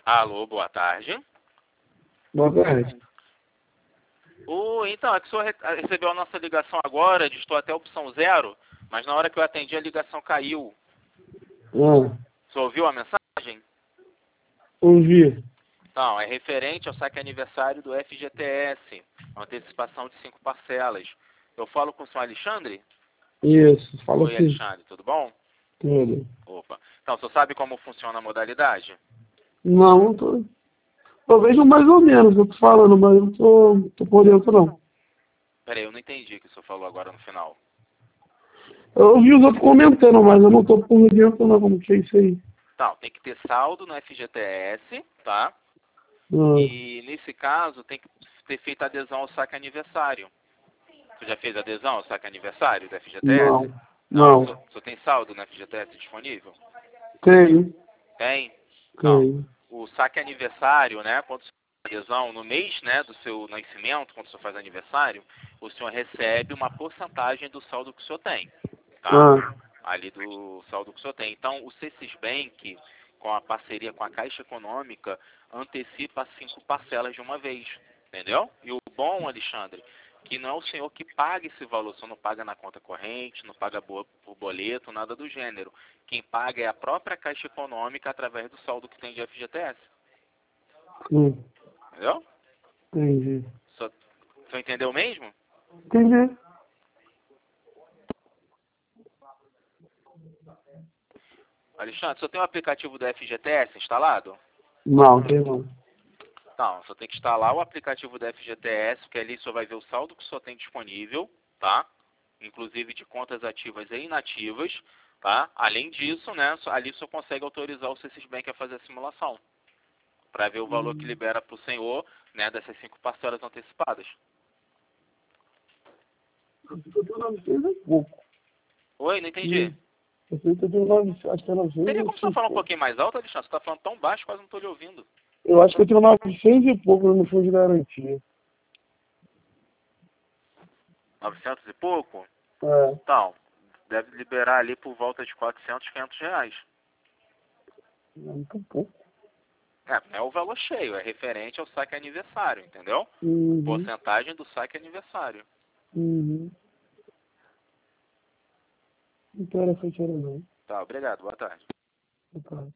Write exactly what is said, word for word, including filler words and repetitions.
Alô, boa tarde. Boa tarde. Oh, então, é que o senhor re- recebeu a nossa ligação agora, estou até a opção zero, mas na hora que eu atendi a ligação caiu. Ah, O senhor ouviu a mensagem? ouvi. Não, é referente ao saque aniversário do F G T S, antecipação de cinco parcelas. Eu falo com o senhor Alexandre? Isso, fala Oi, assim. Alexandre, tudo bom? Tudo. Opa. Então, o senhor sabe como funciona a modalidade? Não, não tô. Eu vejo mais ou menos, eu tô falando, mas eu não tô, tô por dentro, não. Peraí, eu não entendi o que o senhor falou agora no final. Eu ouvi os outros comentando, mas eu não tô por dentro, não, como que é isso aí. Então, tem que ter saldo no F G T S, tá? Ah, E nesse caso tem que ter feito adesão ao saque aniversário. Você já fez adesão ao saque aniversário do F G T S? não, Não, só, não. só tem saldo no F G T S disponível? Tem, Tem? Então, tem. o saque aniversário, né, quando você faz adesão no mês, né, do seu nascimento, quando você faz aniversário, o senhor recebe uma porcentagem do saldo que o senhor tem, tá? Ah, Ali do saldo que o senhor tem. Então, o C seis Bank, com a parceria com a Caixa Econômica, antecipa cinco parcelas de uma vez, entendeu? E o bom, Alexandre, que não é o senhor que paga esse valor, o senhor não paga na conta corrente, não paga bo- por boleto, nada do gênero. Quem paga é a própria Caixa Econômica através do saldo que tem de F G T S, hum, entendeu? entendi. Só, o senhor entendeu mesmo? Entendi. Alexandre, só tem o aplicativo do F G T S instalado? Não, tem não. Não, só tem que instalar o aplicativo da F G T S, porque ali só vai ver o saldo que só tem disponível, tá? Inclusive de contas ativas e inativas, tá? Além disso, né, só- ali só consegue autorizar o C seis Bank a fazer a simulação, para ver o valor que Hum, libera para o senhor, né, dessas cinco parcelas antecipadas. eu tô tendo novecentos e pouco. Oi, não entendi. Hum, eu sei que eu tenho novecentos, acho que é Teria como você novecentos e falar um pouco. pouquinho mais alto, Alexandre? Você está falando tão baixo, quase não estou lhe ouvindo. Eu acho que eu tenho novecentos e pouco no fundo de garantia. Novecentos e pouco? É, Então, deve liberar ali por volta de quatrocentos, quinhentos reais. é muito pouco. É, não é o valor cheio, é referente ao saque aniversário, entendeu? Uhum, Porcentagem do saque aniversário. uhum. Interessante era não. Tá, obrigado, boa tarde. Tá.